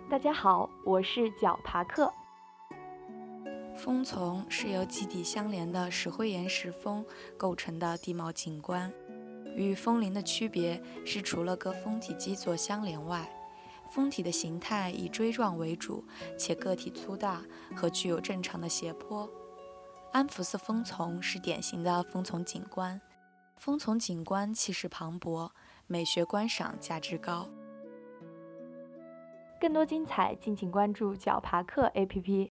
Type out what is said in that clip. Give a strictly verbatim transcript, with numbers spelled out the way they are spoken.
大家好，我是角爬克。 峰丛是由基底相连的石灰岩石峰构成的地貌景观，与峰林的区别是，除了各峰体基座相连外，峰体的形态以锥状为主，且个体粗大和具有正常的斜坡。安福寺峰丛是典型的峰丛景观，峰丛景观气势磅礴，美学观赏价值高。 更多精彩，敬请关注角爬克 A P P。